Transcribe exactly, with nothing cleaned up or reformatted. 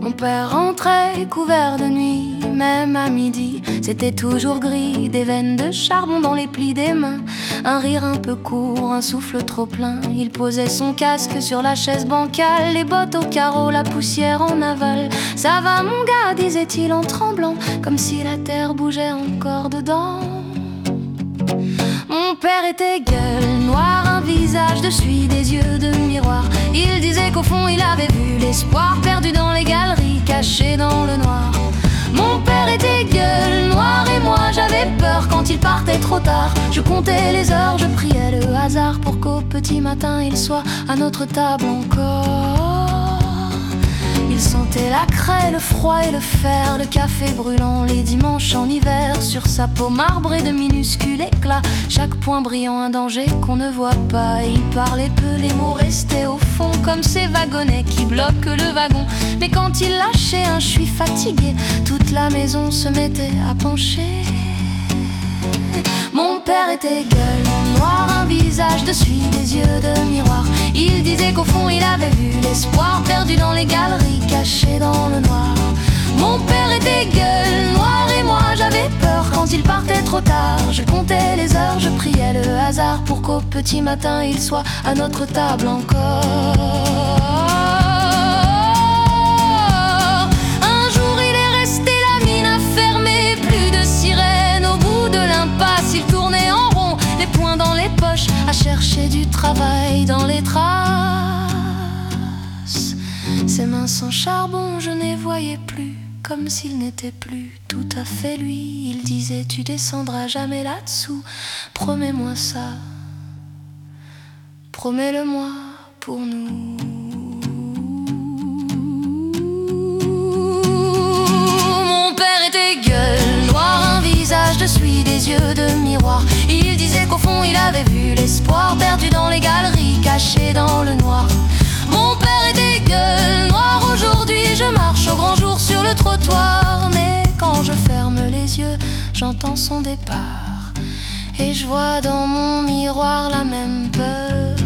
Mon père rentrait couvert de nuit, même à midi. C'était toujours gris, des veines de charbon dans les plis des mains. Un rire un peu court, un souffle trop plein. Il posait son casque sur la chaise bancale, les bottes au carreau, la poussière en aval. Ça va mon gars, disait-il en tremblant, comme si la terre bougeait encore dedans. Mon père était gueule noire, un visage de suie, des yeux de miroir. Il disait qu'au fond il avait vu l'espoir perdu dans les galeries, caché dans le noir. Mon père était gueule noire et moi j'avais peur quand il partait trop tard. Je comptais les heures, je priais le hasard pour qu'au petit matin il soit à notre table encore. Il sentait la craie, le froid et le fer, le café brûlant les dimanches en hiver. Sur sa peau marbrée de minuscules éclats, chaque point brillant un danger qu'on ne voit pas. Il parlait peu, les mots restaient au fond comme ces wagonnets qui bloquent le wagon. Mais quand il lâchait un « je suis fatigué », toute la maison se mettait à pencher. Mon père était gueule noire, un visage de suie, des yeux de miroir. Il disait qu'au fond il avait vu l'espoir perdu dans les galeries, caché dans le noir. Mon père était gueule noire et moi j'avais peur quand il partait trop tard. Je comptais les heures, je priais le hasard pour qu'au petit matin il soit à notre table encore. Un jour il est resté la mine affermée, plus de sirène au bout de l'impasse. Il tournait en rond, les poings dans les poches, à chercher du travail dans les traces. Ses mains sans charbon, je ne les voyais plus, comme s'il n'était plus tout à fait lui. Il disait: tu descendras jamais là-dessous, promets-moi ça, promets-le-moi pour nous. Mon père était gueule noire, un visage de suie, des yeux de miroir. Il disait qu'au fond il avait vu l'espoir perdu dans les galeries, caché dans le noir. Mon père était gueule noire, aujourd'hui je marche au grand jour sur le trottoir. Mais quand je ferme les yeux, j'entends son départ et je vois dans mon miroir la même peur.